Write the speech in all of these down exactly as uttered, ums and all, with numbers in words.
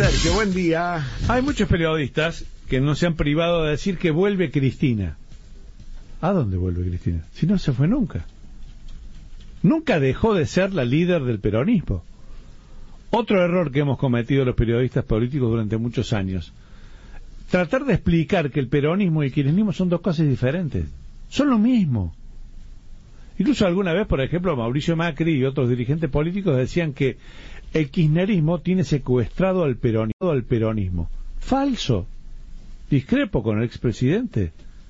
Sergio, buen día. Hay muchos periodistas que no se han privado de decir que vuelve Cristina. ¿A dónde vuelve Cristina? Si no se fue nunca. Nunca dejó de ser la líder del peronismo. Otro error que hemos cometido los periodistas políticos durante muchos años. Tratar de explicar que el peronismo y el kirchnerismo son dos cosas diferentes. Son lo mismo. Incluso alguna vez, por ejemplo, Mauricio Macri y otros dirigentes políticos decían que el kirchnerismo tiene secuestrado al peronismo. Al peronismo. Falso. Discrepo con el expresidente.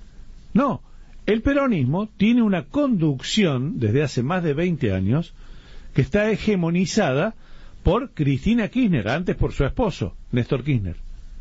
No, el peronismo tiene una conducción desde hace más de veinte años que está hegemonizada por Cristina Kirchner, antes por su esposo, Néstor Kirchner.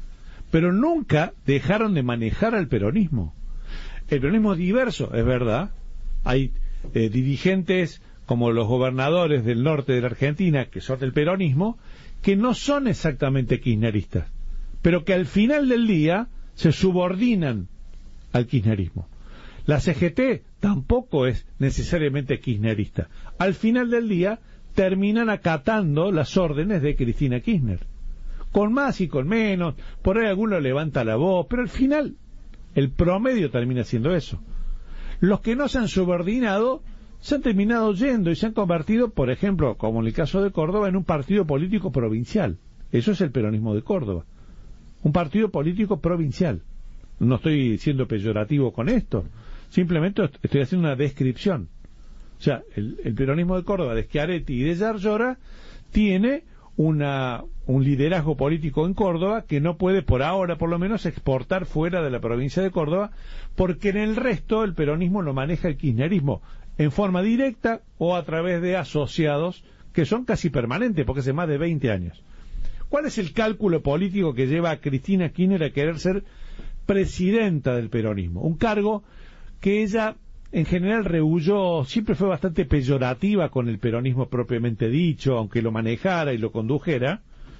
Pero nunca dejaron de manejar al peronismo. El peronismo es diverso, es verdad. Hay eh, dirigentes como los gobernadores del norte de la Argentina, que son del peronismo, que no son exactamente kirchneristas, pero que al final del día se subordinan al kirchnerismo. La C G T tampoco es necesariamente kirchnerista. Al final del día terminan acatando las órdenes de Cristina Kirchner. Con más y con menos, por ahí alguno levanta la voz, pero al final el promedio termina siendo eso. Los que no se han subordinado se han terminado yendo y se han convertido, por ejemplo, como en el caso de Córdoba, en un partido político provincial. Eso es el peronismo de Córdoba. Un partido político provincial. No estoy siendo peyorativo con esto. Simplemente estoy haciendo una descripción. O sea, el, el peronismo de Córdoba, de Schiaretti y de Yarlora, tiene una, un liderazgo político en Córdoba que no puede, por ahora por lo menos, exportar fuera de la provincia de Córdoba, porque en el resto el peronismo lo maneja el kirchnerismo, en forma directa o a través de asociados que son casi permanentes, porque hace más de veinte años. ¿Cuál es el cálculo político que lleva a Cristina Kirchner a querer ser presidenta del peronismo? Un cargo que ella en general rehuyó, siempre fue bastante peyorativa con el peronismo propiamente dicho, aunque lo manejara y lo condujera.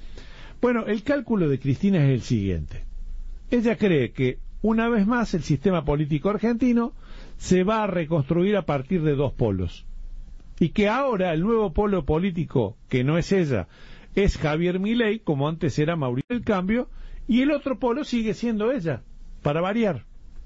Bueno, el cálculo de Cristina es el siguiente. Ella cree que una vez más el sistema político argentino se va a reconstruir a partir de dos polos. Y que ahora el nuevo polo político, que no es ella, es Javier Milei, como antes era Mauricio del Cambio, y el otro polo sigue siendo ella, para variar.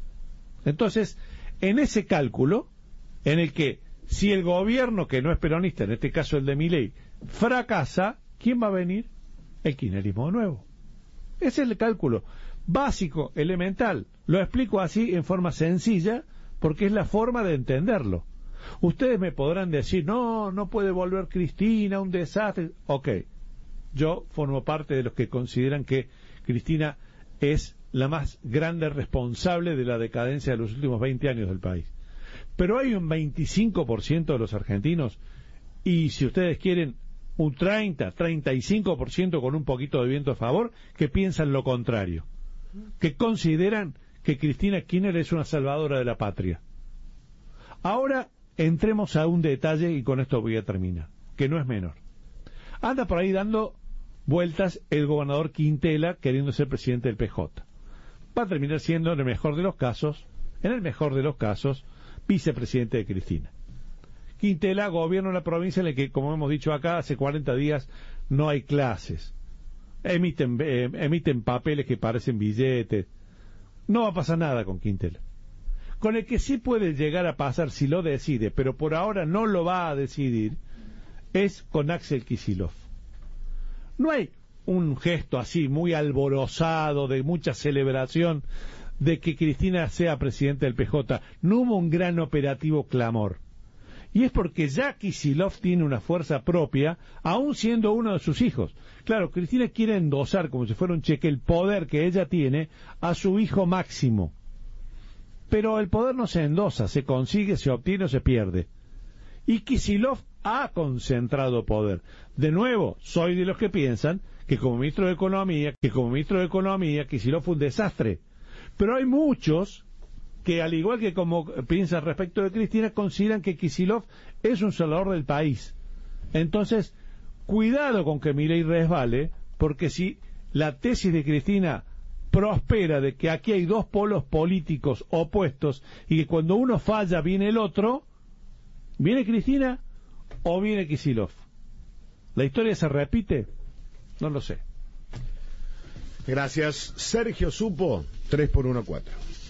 Entonces, en ese cálculo, en el que si el gobierno, que no es peronista, en este caso el de Milei, fracasa, ¿quién va a venir? El kirchnerismo nuevo. Ese es el cálculo básico, elemental. Lo explico así en forma sencilla, porque es la forma de entenderlo. Ustedes me podrán decir, no, no puede volver Cristina, un desastre. Ok, yo formo parte de los que consideran que Cristina es la más grande responsable de la decadencia de los últimos veinte años del país. Pero hay un veinticinco por ciento de los argentinos, y si ustedes quieren, un treinta, treinta y cinco por ciento con un poquito de viento a favor, que piensan lo contrario, que consideran que Cristina Kirchner es una salvadora de la patria. Ahora entremos a un detalle, y con esto voy a terminar, que no es menor. Anda por ahí dando vueltas el gobernador Quintela queriendo ser presidente del P J. Va a terminar siendo, en el mejor de los casos, en el mejor de los casos, vicepresidente de Cristina. Quintela gobierna una provincia en la que, como hemos dicho acá, hace cuarenta días no hay clases. Emiten, eh, emiten papeles que parecen billetes. No va a pasar nada con Quintela. Con el que sí puede llegar a pasar si lo decide, pero por ahora no lo va a decidir, es con Axel Kicillof. No hay un gesto así muy alborozado, de mucha celebración, de que Cristina sea presidenta del P J. No hubo un gran operativo clamor. Y es porque ya Kicillof tiene una fuerza propia, aún siendo uno de sus hijos. Claro, Cristina quiere endosar, como si fuera un cheque, el poder que ella tiene a su hijo Máximo. Pero el poder no se endosa, se consigue, se obtiene o se pierde. Y Kicillof ha concentrado poder. De nuevo, soy de los que piensan que como ministro de Economía, que como ministro de Economía, Kicillof fue un desastre. Pero hay muchos que, al igual que como piensan respecto de Cristina, consideran que Kicillof es un salvador del país. Entonces, cuidado con que Milei resbale, porque si la tesis de Cristina prospera de que aquí hay dos polos políticos opuestos y que cuando uno falla viene el otro, ¿viene Cristina o viene Kicillof? ¿La historia se repite? No lo sé. Gracias. Sergio Supo, tres por uno cuatro.